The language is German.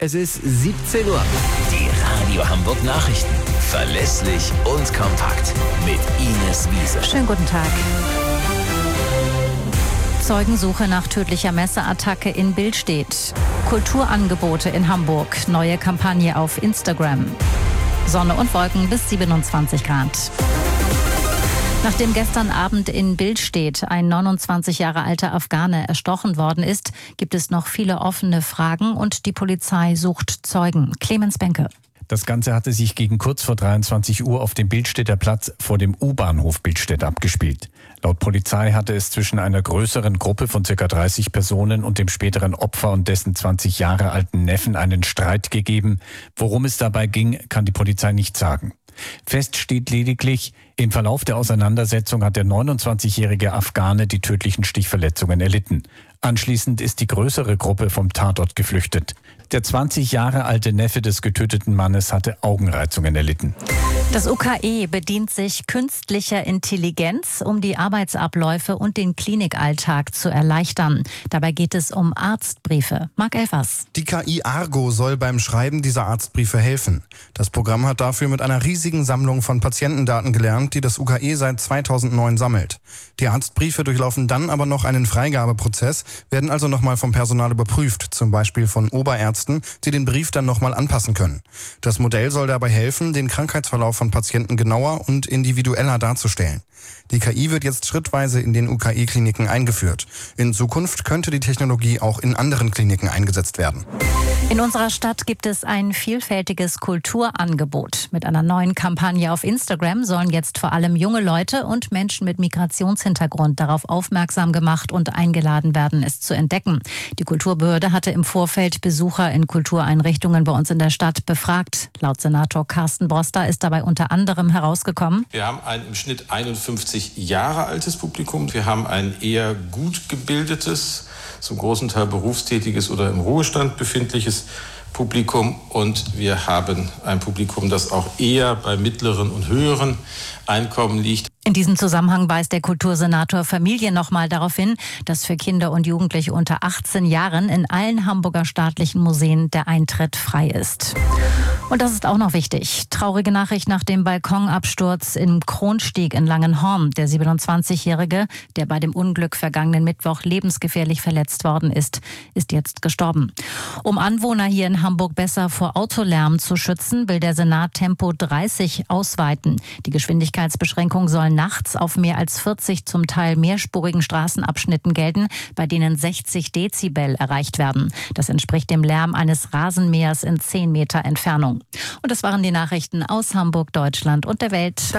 Es ist 17 Uhr. Die Radio Hamburg Nachrichten. Verlässlich und kompakt. Mit Ines Wiese. Schönen guten Tag. Zeugensuche nach tödlicher Messerattacke in Billstedt. Kulturangebote in Hamburg. Neue Kampagne auf Instagram. Sonne und Wolken bis 27 Grad. Nachdem gestern Abend in Billstedt ein 29 Jahre alter Afghane erstochen worden ist, gibt es noch viele offene Fragen und die Polizei sucht Zeugen. Clemens Benke. Das Ganze hatte sich gegen kurz vor 23 Uhr auf dem Billstedter Platz vor dem U-Bahnhof Billstedt abgespielt. Laut Polizei hatte es zwischen einer größeren Gruppe von ca. 30 Personen und dem späteren Opfer und dessen 20 Jahre alten Neffen einen Streit gegeben. Worum es dabei ging, kann die Polizei nicht sagen. Fest steht lediglich, im Verlauf der Auseinandersetzung hat der 29-jährige Afghane die tödlichen Stichverletzungen erlitten. Anschließend ist die größere Gruppe vom Tatort geflüchtet. Der 20 Jahre alte Neffe des getöteten Mannes hatte Augenreizungen erlitten. Das UKE bedient sich künstlicher Intelligenz, um die Arbeitsabläufe und den Klinikalltag zu erleichtern. Dabei geht es um Arztbriefe. Marc Elfers. Die KI Argo soll beim Schreiben dieser Arztbriefe helfen. Das Programm hat dafür mit einer riesigen Sammlung von Patientendaten gelernt, die das UKE seit 2009 sammelt. Die Arztbriefe durchlaufen dann aber noch einen Freigabeprozess, werden also nochmal vom Personal überprüft, zum Beispiel von Oberärzten, die den Brief dann nochmal anpassen können. Das Modell soll dabei helfen, den Krankheitsverlauf von Patienten genauer und individueller darzustellen. Die KI wird jetzt schrittweise in den UKE-Kliniken eingeführt. In Zukunft könnte die Technologie auch in anderen Kliniken eingesetzt werden. In unserer Stadt gibt es ein vielfältiges Kulturangebot. Mit einer neuen Kampagne auf Instagram sollen jetzt vor allem junge Leute und Menschen mit Migrationshintergrund darauf aufmerksam gemacht und eingeladen werden, es zu entdecken. Die Kulturbehörde hatte im Vorfeld Besucher in Kultureinrichtungen bei uns in der Stadt befragt. Laut Senator Carsten Broster ist dabei unter anderem herausgekommen: Wir haben ein im Schnitt 51 Jahre altes Publikum. Wir haben ein eher gut gebildetes, zum großen Teil berufstätiges oder im Ruhestand befindliches Publikum. Und wir haben ein Publikum, das auch eher bei mittleren und höheren Einkommen liegt. In diesem Zusammenhang weist der Kultursenator Familien nochmal darauf hin, dass für Kinder und Jugendliche unter 18 Jahren in allen Hamburger staatlichen Museen der Eintritt frei ist. Und das ist auch noch wichtig. Traurige Nachricht nach dem Balkonabsturz im Kronstieg in Langenhorn. Der 27-Jährige, der bei dem Unglück vergangenen Mittwoch lebensgefährlich verletzt worden ist jetzt gestorben. Um Anwohner hier in Hamburg besser vor Autolärm zu schützen, will der Senat Tempo 30 ausweiten. Die Geschwindigkeitsbeschränkung soll nachts auf mehr als 40 zum Teil mehrspurigen Straßenabschnitten gelten, bei denen 60 Dezibel erreicht werden. Das entspricht dem Lärm eines Rasenmähers in 10 Meter Entfernung. Und das waren die Nachrichten aus Hamburg, Deutschland und der Welt.